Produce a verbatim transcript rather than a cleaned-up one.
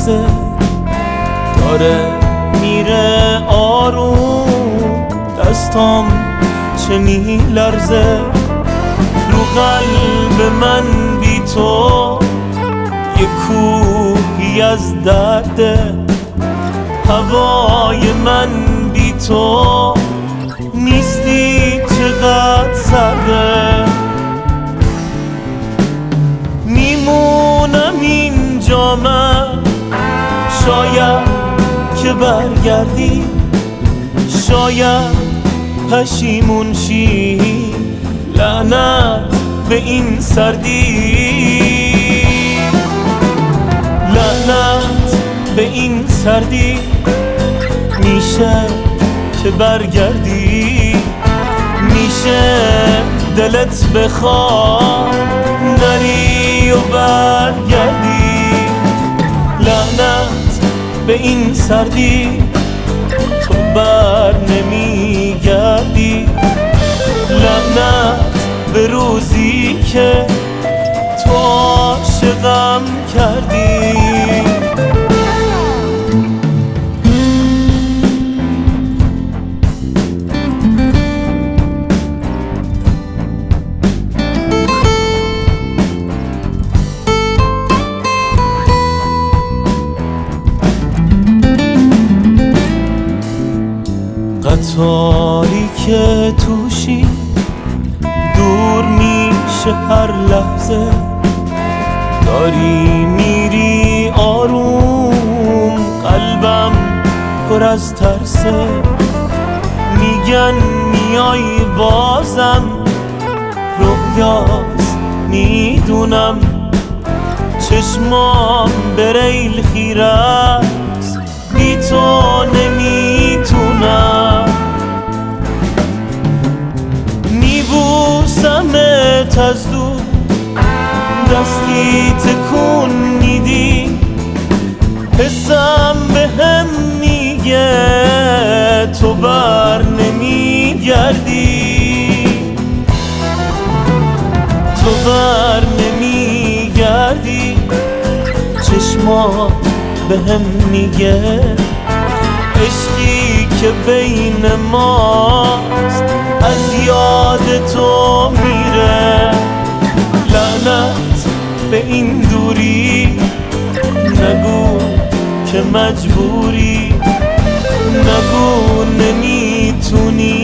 لحظه داره میره آروم، دستام چه میلرزه رو قلب من بی تو، یه کوهی از درده هوای من بی تو، نیستی چقدر سرده میمونم اینجا من، شاید که برگردی، شاید پشیمون شی، لعنت به این سردی، لعنت به این سردی، میشه که برگردی، میشه دلت بخواد نری و برگردی، لعنت به این سردی، تو بر نمیگردی، لعنت به روزی که تو عاشقم کردی. قطاری که توشی دور میشه هر لحظه، داری میری آروم، قلبم پر از ترسه، میگن میای بازم، رویاست میدونم، چشمام به ریل خیره است، بی تو نمیتونم، میبوسمت از دور، دستی تکون میدی، حسم به هم میگه تو بر نمیگردی، تو بر نمیگردی، چشمات به هم میگه عشقی که بین ماست از یاد تو میره، لعنت به این دوری، نگو که مجبوری، نگو نمیتونی